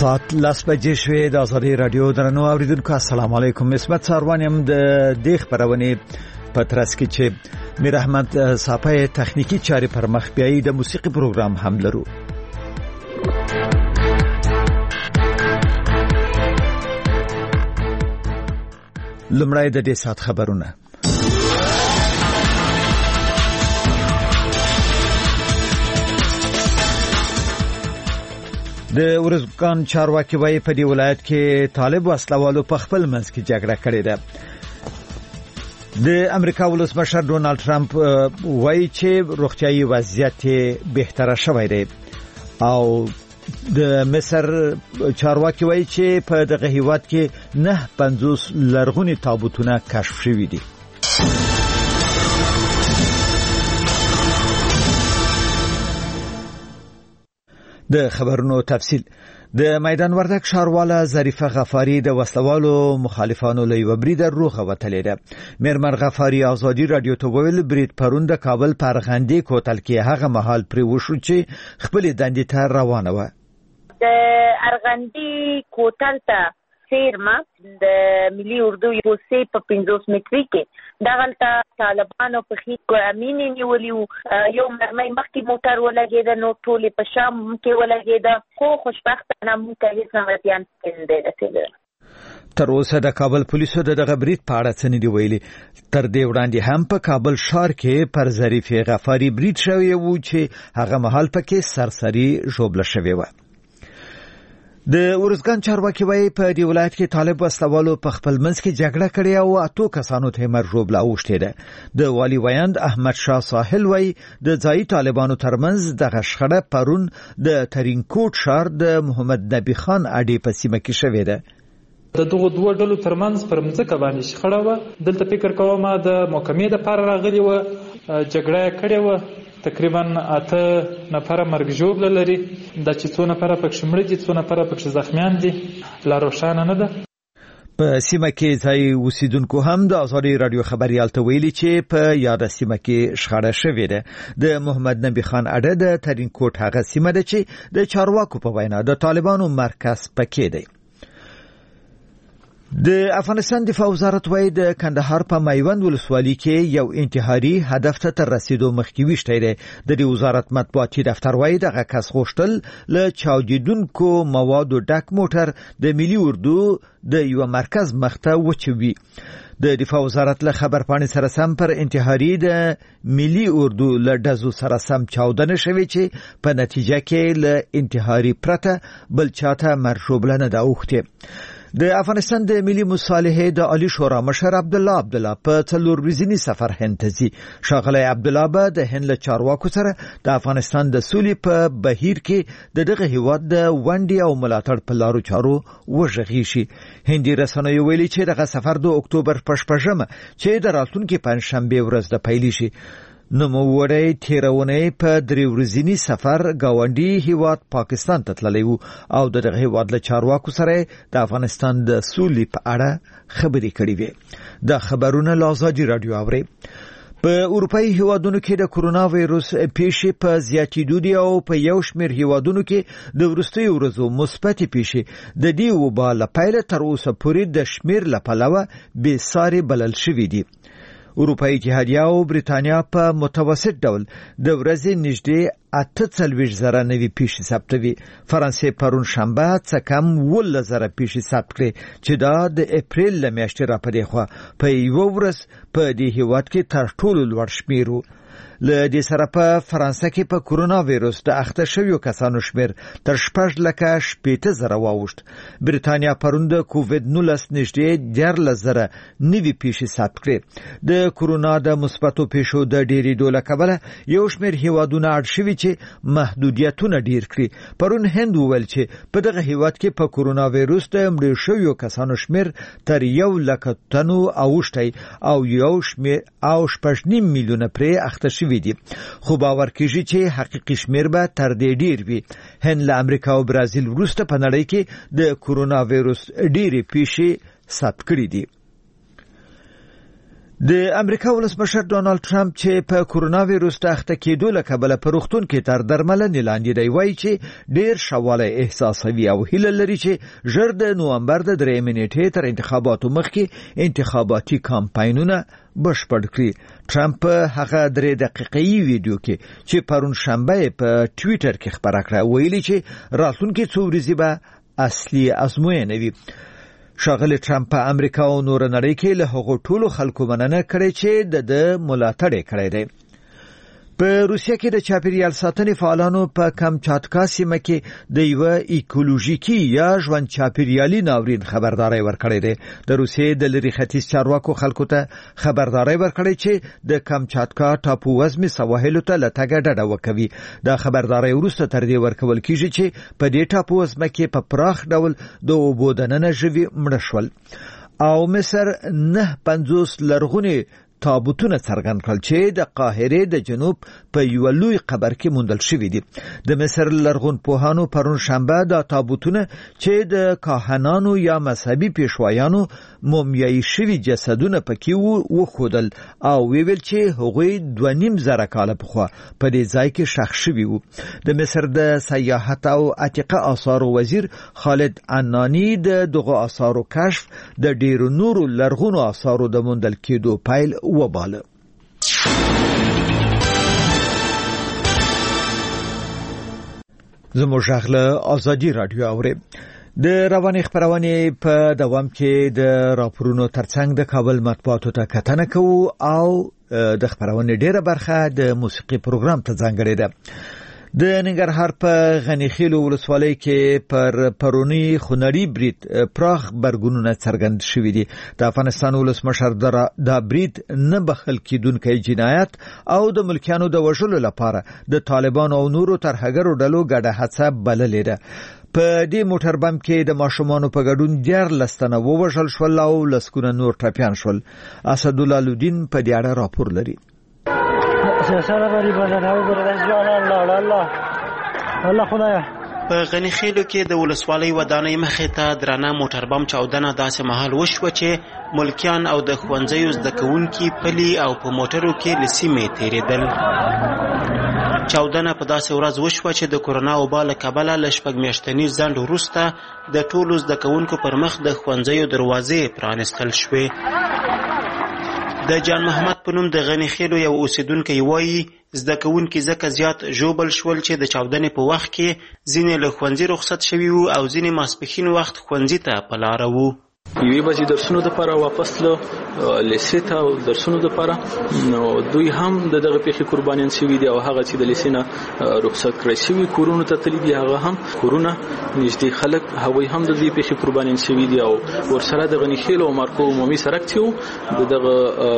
ساعت لاس بجې شوې د ازادي رادیو درنو اوریدونکو السلام علیکم. اسمت ساروانیم د دې خبرونه په ترڅ کې چې میر احمد صافی تخنیکی چارې پر مخ بیاي د موسیقي پروګرام هم لرو. لمړی د دې سات خبرونه. د ورزګان چارواکي وايي په دې ولایت کې طالب وسلوالو په خپل منځ کې جګړه کړې ده. د امریکا ولسمشر ډونالد ټرمپ وايي چې روغتيایي وضعیت بهتره شوی دی او د مصر چارواکي وايي چې په دغه هیواد کې 950 لرغونی تابوتونه کشف شوي دي. د خبرونو تفصیل. د میدان وردک ښارواله ظریفه غفاری د وسلوالو مخالفانو له یو برید روغه وتلې ده. میرمن غفاری ازادي رادیو ته ویل برید پرون د کابل پرغندې کوتل کې هغه مهال پرې وشو چې خپل دندې ته روانه و. د ارغندې کوتل ته سیرما د ملي اردو یو سی په 50 متر کې دغلته طالبانو په خې امین نیولیو یو مرمۍ مخکې موټر ولګېده نو ټولې په شام کې ولګېده خو خوشبختانه موږ ته هیڅ نمرتیان نه رسېدل. تر اوسه د کابل پولیسو دغه برید په اړه څه نه دی ویلي. تر دې وړاندې هم په کابل ښار کې پر ظریفه غفاری برید شوی و چې هغه مهال پکې سرسری ژوبله شوی و. د ورزګان چارواکي وايي په دې ولایت کې طالب وسلوالو په خپل منځ کې جګړه کړې او 8 کسانو ته مرجوب لا اوښته ده. د والی ویاند احمد شاه ساحل وايي د ځای طالبانو ترمنځ د غشخړه پرون د ترینکوټ ښار د محمد نبی خان اډې په سیمه کې شوې ده. د دغه دوه ډلو ترمنځ پر مځکه باندې شخړه و. دلته فکر کوم د محکمې د پاره راغلی و جګړه کړې و. تقریبا 8 نفر مرګ ژوبله لري. د چې څو نفر پکې مړه دي څو نفر پکې زخمیان دي لا روښانه نه ده. په سیمه کې ځای اوسیدونکو هم د ازادي رادیو خبريال ته ویلي چې په یاد سیمه کې شخړه شوې ده. د محمد نبی خان اډه د ترینکوټ هغه سیمه ده چې د چارواکو په وینا د طالبانو مرکز پکې دی. د افغانستان دفاع وزارت وايي د کندهار په میوند ولسوالۍ کې یو انتحاري هدف ته تر رسیدو مخکې وشته دی. د دې وزارت مطبوعاتي دفتر وايي دغه کس غوښتل له چاودیدونکو موادو ډک موټر د ملي اردو د یو مرکز مخته وچوي. د دفاع وزارت له خبر پاڼې سره سم پر انتحاري د ملي اردو له ډزو سره سم چاودنه شوې چې په نتیجه کې له انتحاري پرته بل چاته مرجوبله نه ده اوښتې. د افغانستان د ملي مصالحې د عالی شورا مشر عبد الله په 4 ورځنی سفر هند ته ځي. ښاغلی عبد الله به د هند له چارواکو سره د افغانستان د سولې په بهیر کې دغه هیواد د ونډې او ملاتړ په لارو چارو وژغي شي. هندي رسنیو ویلي چې دغه سفر د اکتوبر په 15مه چې د راتلونکي پنځشنبه ورځ د پیل شي. نوموړی تیرونه په 3 ورځنی سفر گاونډي هیواد پاکستان ته تللی وو او دغه هیواد له چارواکو سره د افغانستان د سولې په اړه خبرې کړې وې. د خبرونو لازادي رادیو اوري. په اروپאי هیوادونو کې د کرونا وایروس پیښې په زیاتېدو دي او په یو شمېر هیوادونو کې د وروستي ورځو مثبت پیښې د دې وبا له پیله تر اوسه پورې د شمېر له پلوه بې ساري بلل شوي دي. اروپאי اتحادیه او بریتانیا په متوسط ډول د ورځې نږدې 48,000 نوي پیښې ثبتوي. فرانسې پرون شنبه څه کم 12,000 پیښې ثبت کړې چې دا د اپریل له میاشتې راپدې خوا په یو ورځ په دې هیواد کې تر ټولو لوړ شمېر و. له دې سره په فرانسه کې په کرونا وایروس د اخته شویو کسانو شمېر تر 6,80,000 واوښت. بریتانیا پرون د کووید 19 نږدې 14,000 نوي پیښې ثبت کړې. د کرونا د مثبتو پیښو د ډېرېدو له کبله یو شمېر هیوادونه اړ شوي چې محدودیتونه ډېر کړي. پرون هند وویل چې په دغه هیواد کې په کرونا وایروس د مړو شویو کسانو شمېر تر 100,000 تنو اوښتی او یو شمېر او 8.5 میلیونه پرې اخته شوي دي. خو باور کیږي چې حقیقي شمېر به تر دې ډیر وي. هند له امریکا او برازیل وروسته په نړۍ کې د کرونا وایروس ډېرې پیښې ثبت کړې دي. د امریکا ولسمشر ډونالد ټرمپ چې په کورونا وایروس د اخته کېدو له کبله په روغتون کې تر درملنې لاندې دی وایي چې ډېر شواله احساسوي او هیله لري چې ژر د نومبر د 3 نیټې تر انتخاباتو مخکې انتخاباتي کمپاینونه بشپړ کړي. ټرمپ هغه 3 دقیقې ویډیو کې چې پرون شنبه په ټوئیټر کې خبره کړه ویلي چې راتلونکي څو ورځې به اصلي ازموینه وي. ښاغلی ټرمپ په امریکا او نور نړۍ کې له هغو ټولو خلکو مننه کړې چې د ملاتړ کړی دی. په روسیه کې د چاپیریال ساتنې فعالانو په کامچاتکا سیمه کې د یو ایکولوژیکي یا ژوند چاپیریالي ناورین خبرداري ورکړې ده. د روسیې د لری ختیځ چارواکو خلکو ته خبرداري ورکړې چې د کامچاتکا ټاپو وزمي سواحل ته لټګه ډډه وکوي. دا خبرداري وروسته تر دې ورکول کیږي چې په دې ټاپو وزمه کې په پراخ ډول د اوبو دننه ژوي مړه شول او مصر 950 لرغونی تابوتونه څرګند کړل چې د قاهره د جنوب په یو لوی قبر کې موندل شوی دي. د مصر لرغون پوهانو پرون شنبه د تابوتونه چې د کاهنانو یا مذهبي پیشوایانو مومیایي شوی جسدونه پکې وښودل او ویل چې هغوی 2.5 کال پخوا په دې ځای کې ښخ شوي وو. د مصر د سیاحت او عتیقه آثار وزیر خالد عنانی د دغه آثارو کشف د ډیرو نورو لرغونو آثارو د موندل کېدو پایل وباله. زموږ غږ آزادي رادیو اوري. د رواني خبرونه په دوام کې د راپورونو ترڅنګ د کابل مطبوعاتو ته کتنه کوو او د خبرونه ډیره برخه د موسیقي پروګرام ته ځانګړې ده. د ننګرهار په غنیخیل ولسوالۍ کې پر پرونی خونړی برید پراخ برګونونه څرګند شوې دي. د افغانستان ولسمشر د برید نه بخل کیدونکو جنایت او د ملکیانو د وژلو لپاره د طالبانو او نورو ترهګرو ډلو ګډه هڅه بللې ده. په دې موټر بم کې د ماشومانو په ګډون 14 تنه ووژل شول او لسکونه نور ټپيان شول. اسدالله لودین په دې اړه راپور لري. په غنیخیلو کې د ولسوالۍ ودانۍ مخې ته درانه موټر بم چاودنه داسې مهال وشوه چې ملکیان او د ښوونځیو زده کوونکي پلي او په موټرو کې له سیمې تېرېدل. چاودنه په داسې ورځ وشوه چې د کورونا وبا له کبله له 6 میاشتني ځنډ وروسته د ټولو زده کوونکو پر مخ د ښوونځیو دروازې پرانستل شوې. د جان محمد په نوم د غنیخیلو یو اوسیدونکی وایي زده کوونکي ځکه زیات ژوبل شول چې د چاودنې په وخت کې ځینې له ښوونځي رخصت شوي وو او ځینې ماسپښین وخت ښوونځي ته په لاره وو. یوې بجې درسونو دپاره واپس له لیسې ته او درسونو دپاره نو دوی هم د دغه پیښې قربانیان شوي دي او هغه چې د لیسې نه رخصت کړی شوي کورونو ته تللي دي هغه هم کورونه نږدې خلک هغوی هم د دې پیښې قربانیان شوي دي او ورسره د غنیخیلو او مارکو عمومي سړک چې و د دغه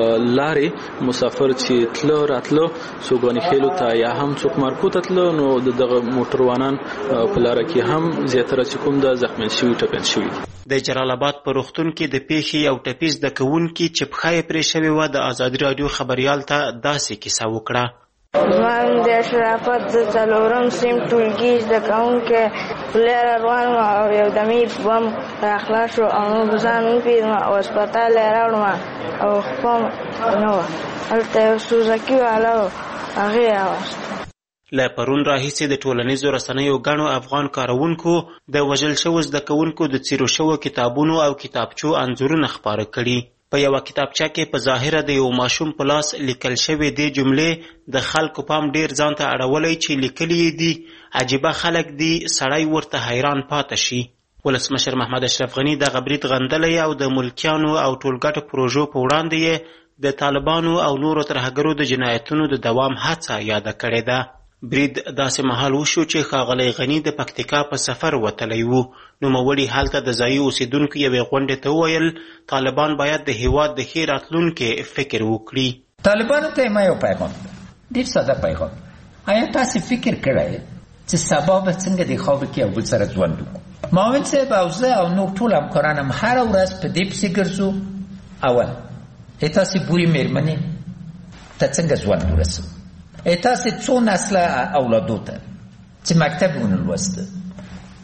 لارې مسافر چې تله راتله څوک غنیخیلو ته یا هم څوک مارکو ته تله نو د دغه موټروانان په لاره کې هم زیاتره چې کوم د زخمیان شوي ټپیان شوي دي. د جلال آباد په روغتون کې د پیښې یو ټپي زده کوونکي چې پښه یې پرې شوې وه د ازادي راډیو خبریال ته داسې کیسه وکړه. زما نوم د شرافت د 4م صنف ټولګي زده کوونکی پلار روان وم او یو دمې بم راخلاص شو او نو ځان وپېژنم او هسپتال یې راوړم او خپم نه وه هلته یو سوزکي والا و هغې یې راوست. له پرون راهیسې د ټولنیزو رسنیو ګڼو افغان کاروونکو د وژل شوو زده کوونکو د څیرو شوو کتابونو او کتابچو انځورونه خپاره کړي. په یوه کتابچه کې په ظاهره د یو ماشوم په لاس لیکل شوې دې جملې د خلکو پام ډیر ځان ته اړولی چې لیکلي یې دي عجیبه خلک دي سړی ورته حیران پاته شي. ولسمشر محمد اشرف غني دغه برید غندلی او د ملکیانو او ټولګټو پروژو په وړاندې یې د طالبانو او نورو ترهګرو د جنایتونو د دوام هڅه یاده کړې ده. برید داسې مهال وشو چې ښاغلی غني د پکتیکا په سفر وتلی و. نوموړي هلته د ځایي اوسیدونکو یوې غونډې ته وویل طالبان باید د هیواد د ښې راتلونکي فکر وکړي. طالبانو ته ما یو پیغام ډېر ساده پیغام. آیا تاسې فکر کړی چې سبا به څنګه د خاورې کې یو بل سره ژوند وکړو؟ معاون صاحب او زه او نور ټول همکاران هم هره ورځ په دې پسې ګرځو. اول تاسې بورې مېرمنې ته څنګه ژوند ورسوو؟ تاسې څو نسله اولادو ته چې مکتب ونه لوسته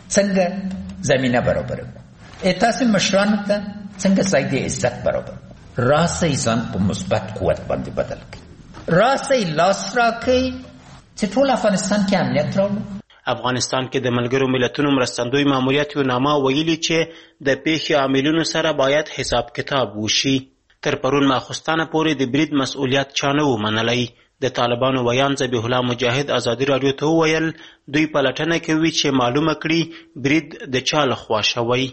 څنګه زمینه برابره کړو؟ تاسې مشرانو ته څنګه ځای د عزت برابر کړو؟ راسئ ځان په مثبت قوت باندې بدل کړئ. راسئ لاس راکړئ چې ټول افغانستان کې امنیت راوړو. افغانستان کې د ملګرو ملتونو مرستندوی ماموریت یوناما ویلي چې د پیښې عاملینو سره باید حساب کتاب وشي. تر پرون ماخوستانه پورې د برید مسؤلیت چا نه و منلی. د طالبانو ویان ذبیح الله مجاهد ازادي راډیو ته وویل دوی پلټنه کوي چې معلومه کړي برید د چا لخوا شوی.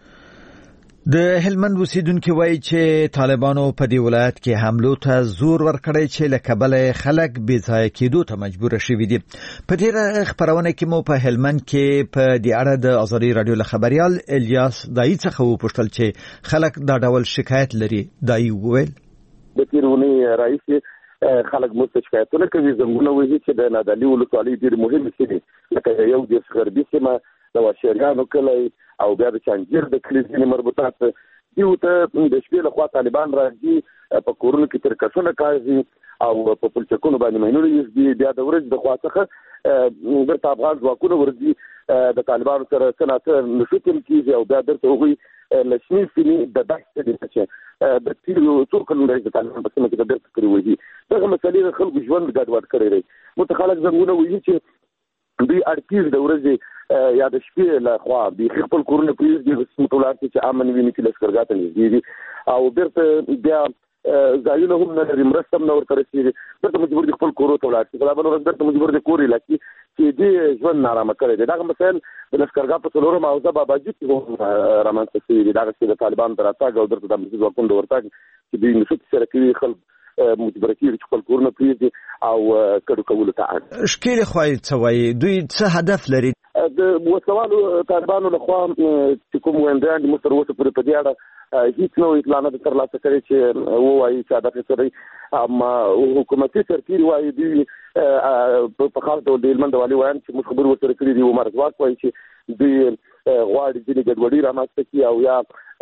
د هلمند اوسیدونکو وایي چې طالبانو په دې ولایت کې حملو ته زور ورکړی چې له کبله خلک بې ځایه کېدو ته مجبور شوي دي. په تېره خپرونه کې مو په هلمند کې په دې اړه د ازادي راډیو له خبریال الیاس دایي څخه وپوښتل چې خلک دا ډول شکایت لري. دایي وویل د تېرې اونۍ راهیسې خلک موږ ته شکایتونه کوي، زنګونه وهي چې د نادعلي ولسوالۍ ډېرې مهمې سیمې لکه یو دېرش غربي سیمه د واشریانو کلی او بیا د چانجیر د کلي ځینې مربوطات دیو ته د شپې لخوا طالبان راځي، په کورونو کې ترکشونه کاږي او په پلچکونو باندې ماینونه یږدي. بیا د ورځې د خوا څخه بیرته افغان ځواکونه ورځي د طالبانو سره څه ناڅه نښتې کېږي او بیا بیرته هغوی له شنې سیمې د دښتې چې د تېرو څو کلونو راهیسې د طالبانو په سیمه کې د بیرته کړې وهي. دغه مسلې د خلکو ژوند ګډوډ کړی دی. ورته خلک زنګونه وهي چې دوی اړتیز د ورځې یا د شپې له خوا دوی خپل کورونه پرېږدي سیمو ته ولاړ شي چې امن وي، نه چې لښکرګاه ته نږدې دي او بیرته بیا ځایونه هم نه لري، مرسته هم نه ورته رسېږي، بیرته مجبور دي خپل کورو ته ولاړ شي. په بله ورځ بیرته مجبور دي کور علاقې چې دې ژوند نارامه کړی دی. دغه مسایل د لښکرګاه په څلورمه حوزه باباجي کې هم رامنځته شوي دي. دغه چې د طالبانو د راتګ او بیرته د امنیتي ځواکونو د ورتګ چې دوی نښتې سره کوي، خلک مجبور کېږي چې خپل کورونه پرېږدي او کډو کولو ته اړ. ښکېلې خوا یې څه وایي؟ دوی څه هدف لري؟ د وسلوالو طالبانو لخوا چې کوم ویندیان دي موږ تر اوسه پورې په دې اړه هیڅ نوې اطلاع نه ده ترلاسه کړې چې ووایي چې هدف یې څه دی. اما حکومتي سرتېري وایي دوی په خاص ډول د هلمند والي وایي چې موږ خبرې ورسره کړي دي. عمر ځواک وایي چې دوی غواړي ځینې ګډوډي رامنځته کړي او یا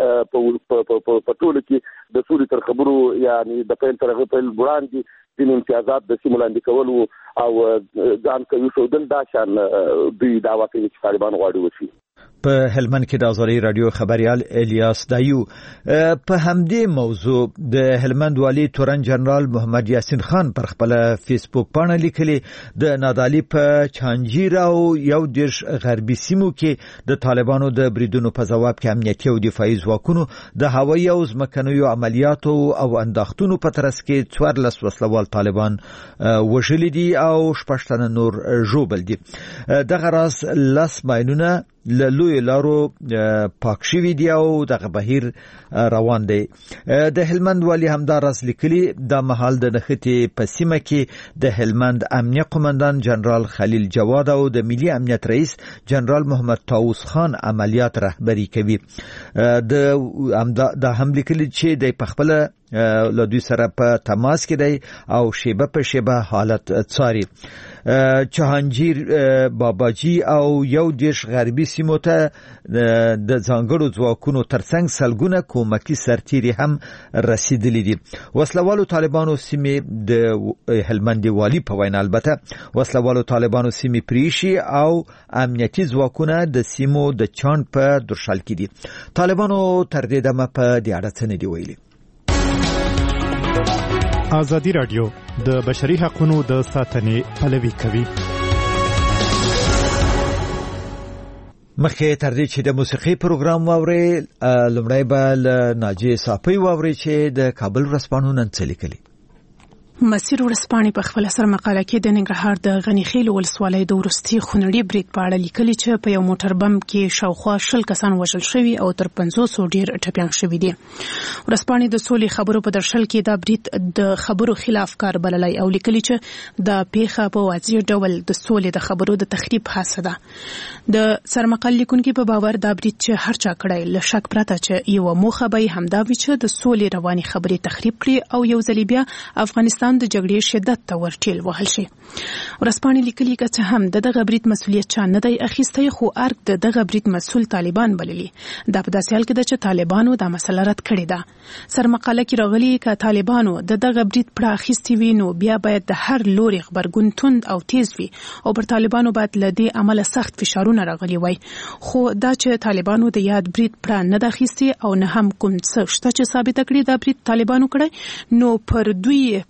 په ټولو کې د سولې تر خبرو یعنې د پیل تر هغه پیل وړاندې ځینې امتیازات د سیمو لاندې کول او ځان کوي ښودل دا شان دوی دعوا کوي چې طالبان غواړي وشي. په هلمند کې د ازادي راډیو خبریال الیاس دایو په همدې موضوع د هلمند والی تورن جنرال محمد یاسین خان پر خپل فیسبوک باندې لیکلي د نادعلي په چانجیر او یو دیرش غربي سیمو کې د طالبانو د بریدونو په ځواب کې امنیتي او دفاعي ځواکونو د هوایي او ځمکنیو عملیاتو او انداختونو په ترڅ کې 14 وسلوال طالبان وژلي دي او 6 تنه نور ژوبل دي. دغه راز لاس ماینونه لوی لارو پاک شوی دی او دغه بهیر روان دی. د هلمند والی همدارس لیکلي د محل د نښتې په سیمه کې د هلمند امنیه قومندان جنرال خلیل جواد او د ملي امنیت رئیس جنرال محمد طاووس خان عملیات رهبری کوي. د هم لیکلي چې د خپل له دوی سره په تماس کې دی او شیبه په شیبه حالت څاري. چهانجیر باباجي او یو دیش غربي سیمو ته د ځانګړو ځواکونو ترڅنګ سلګونه کومکي سرتیري هم رسیدلي دي. وسلوالو طالبانو سیمې د هلمند والی په وینا البته وسلوالو طالبانو سیمې پریشي او امنیتي ځواکونه د سیمو د چاند په درشل کې دي. طالبانو تر دې دمه په دې اړه څه نه دی ویلي. ازادي راډیو د بشري حقوقو د ساتنې پلوي کوي. مخکې تر دې چې د موسیقي پروګرام واوري لومړی به ناجی صافي واوري چې د کابل ورځپاڼو نن څه لیکلي. مسیر ورځپاڼې په خپل سر مقاله کې د ننګرهار د غنیخیل ولسوالۍ د ورستي خونړي برید په اړه لیکلي چې په یو موټر بم کې شاوخوا 10 کسان وژل شوي او تر 500 ډیر ټپيان شوي دي. ورځپاڼې د سولې خبرو په درشل کې دا برید د خبرو خلاف کار بللی او لیکلي چې دا پیښه په واضح ډول د سولې د خبرو د تخریب حادثه ده. د سرمقال لیکونکو په باور دا برید چې هر چا کړی له شک پرته چې یو موخه به همدا وي چې د سولې رواني خبرې تخریب کړي او یو ځل بیا افغانستان طالبان د جګړې شدت ته ورټیل وهل شي. ورځپاڼې لیکلي چې هم دغه برید مسؤلیت چا نه دی اخیستی، خو ارګ دغه برید مسؤل طالبان بللي. دا په داسې حال کې ده چې طالبانو دا مسله رد کړې ده. سرمقاله کې راغلي چې طالبانو دغه برید پړه اخیستی وي نو بیا باید د هر لوري خبرګون تند او تیز وي او پر طالبانو باید له دې عمله سخت فشارونه راغلي وای. خو دا چې طالبانو د یاد برید پړه نه د اخیستي او نه هم کوم څه شته چې ثابت کړي دا برید طالبانو کړی، نو پر دوی